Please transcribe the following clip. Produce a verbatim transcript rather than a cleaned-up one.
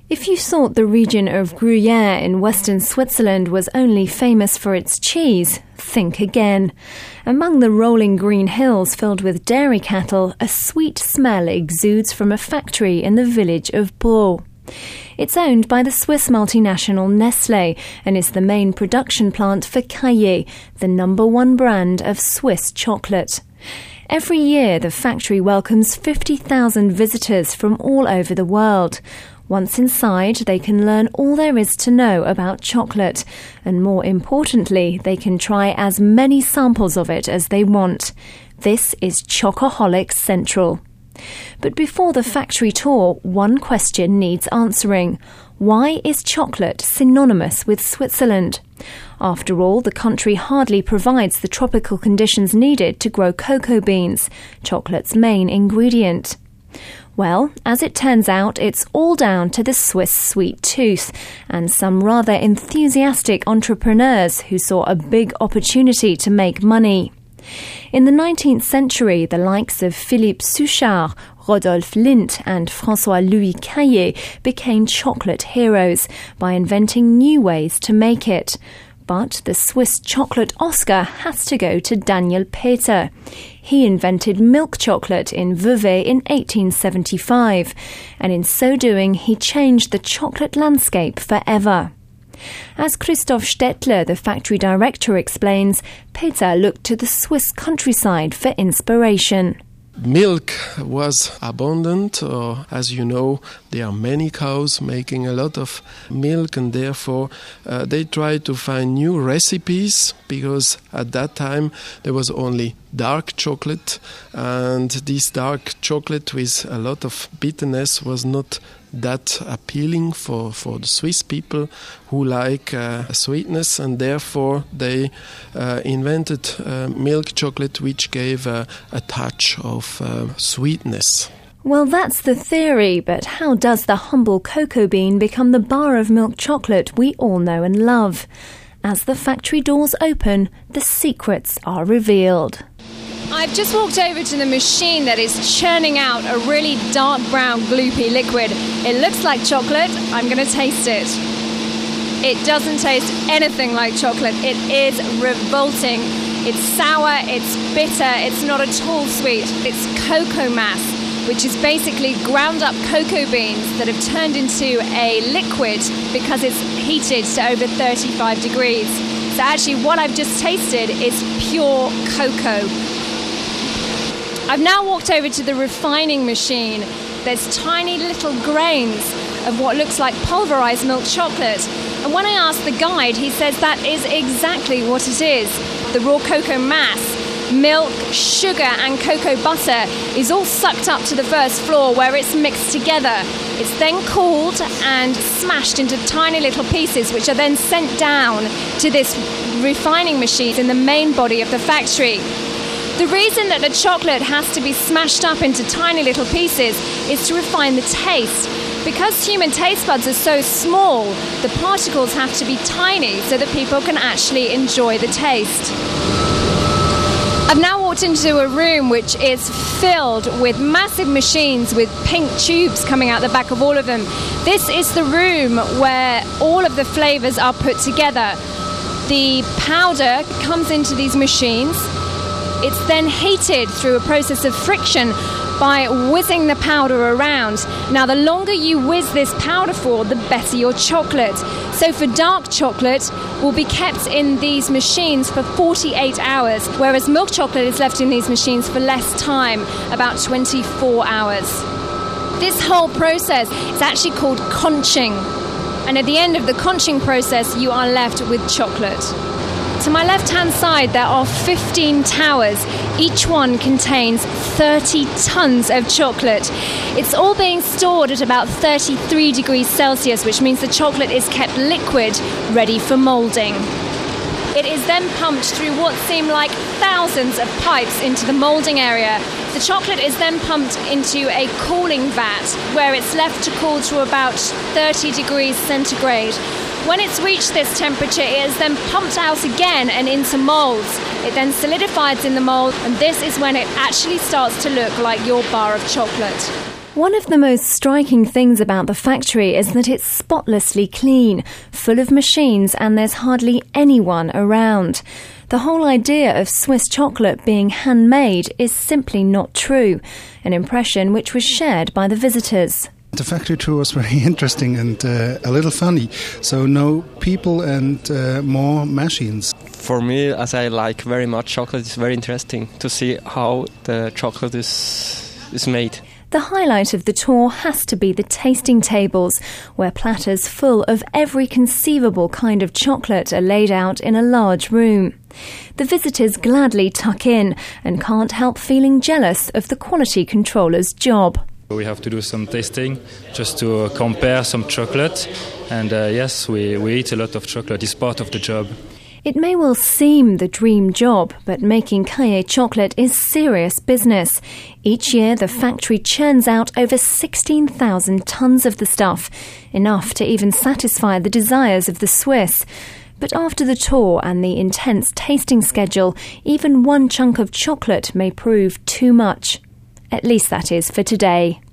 If you thought the region of Gruyere in western Switzerland was only famous for its cheese, think again. Among the rolling green hills filled with dairy cattle, a sweet smell exudes from a factory in the village of Braux. It's owned by the Swiss multinational Nestlé and is the main production plant for Cailler, the number one brand of Swiss chocolate. Every year, the factory welcomes fifty thousand visitors from all over the world. Once inside, they can learn all there is to know about chocolate, and more importantly, they can try as many samples of it as they want. This is Chocoholic Central. But before the factory tour, one question needs answering. Why is chocolate synonymous with Switzerland? After all, the country hardly provides the tropical conditions needed to grow cocoa beans, chocolate's main ingredient. Well, as it turns out, it's all down to the Swiss sweet tooth and some rather enthusiastic entrepreneurs who saw a big opportunity to make money. In the nineteenth century, the likes of Philippe Suchard, Rodolphe Lindt and François-Louis Cailler became chocolate heroes by inventing new ways to make it. But the Swiss chocolate Oscar has to go to Daniel Peter. He invented milk chocolate in Vevey in eighteen seventy-five, and in so doing he changed the chocolate landscape forever. As Christoph Stettler, the factory director, explains, Peter looked to the Swiss countryside for inspiration. Milk was abundant, or as you know, there are many cows making a lot of milk, and therefore uh, they tried to find new recipes, because at that time there was only dark chocolate, and this dark chocolate with a lot of bitterness was not that appealing for, for the Swiss people who like uh, sweetness, and therefore they uh, invented uh, milk chocolate, which gave uh, a touch of uh, sweetness. Well, that's the theory, but how does the humble cocoa bean become the bar of milk chocolate we all know and love? As the factory doors open, the secrets are revealed. I've just walked over to the machine that is churning out a really dark brown gloopy liquid. It looks like chocolate. I'm going to taste it. It doesn't taste anything like chocolate. It is revolting. It's sour, it's bitter, it's not at all sweet. It's cocoa mass, which is basically ground up cocoa beans that have turned into a liquid because it's heated to over thirty-five degrees. So actually what I've just tasted is pure cocoa. I've now walked over to the refining machine. There's tiny little grains of what looks like pulverized milk chocolate. And when I asked the guide, he says that is exactly what it is. The raw cocoa mass, milk, sugar and cocoa butter is all sucked up to the first floor where it's mixed together. It's then cooled and smashed into tiny little pieces, which are then sent down to this refining machine in the main body of the factory. The reason that the chocolate has to be smashed up into tiny little pieces is to refine the taste. Because human taste buds are so small, the particles have to be tiny so that people can actually enjoy the taste. I've now walked into a room which is filled with massive machines with pink tubes coming out the back of all of them. This is the room where all of the flavours are put together. The powder comes into these machines. It's then heated through a process of friction by whizzing the powder around. Now, the longer you whiz this powder for, the better your chocolate. So for dark chocolate, will be kept in these machines for forty-eight hours, whereas milk chocolate is left in these machines for less time, about twenty-four hours. This whole process is actually called conching. And at the end of the conching process, you are left with chocolate. To my left-hand side, there are fifteen towers. Each one contains thirty tons of chocolate. It's all being stored at about thirty-three degrees Celsius, which means the chocolate is kept liquid, ready for moulding. It is then pumped through what seem like thousands of pipes into the moulding area. The chocolate is then pumped into a cooling vat, where it's left to cool to about thirty degrees centigrade. When it's reached this temperature, it is then pumped out again and into moulds. It then solidifies in the mould, and this is when it actually starts to look like your bar of chocolate. One of the most striking things about the factory is that it's spotlessly clean, full of machines, and there's hardly anyone around. The whole idea of Swiss chocolate being handmade is simply not true, an impression which was shared by the visitors. The factory tour was very interesting and uh, a little funny. So no people and uh, more machines. For me, as I like very much chocolate, it's very interesting to see how the chocolate is, is made. The highlight of the tour has to be the tasting tables, where platters full of every conceivable kind of chocolate are laid out in a large room. The visitors gladly tuck in and can't help feeling jealous of the quality controller's job. We have to do some tasting just to uh, compare some chocolate, and uh, yes, we, we eat a lot of chocolate. It's part of the job. It may well seem the dream job, but making Cailler chocolate is serious business. Each year, the factory churns out over sixteen thousand tonnes of the stuff, enough to even satisfy the desires of the Swiss. But after the tour and the intense tasting schedule, even one chunk of chocolate may prove too much. At least that is for today.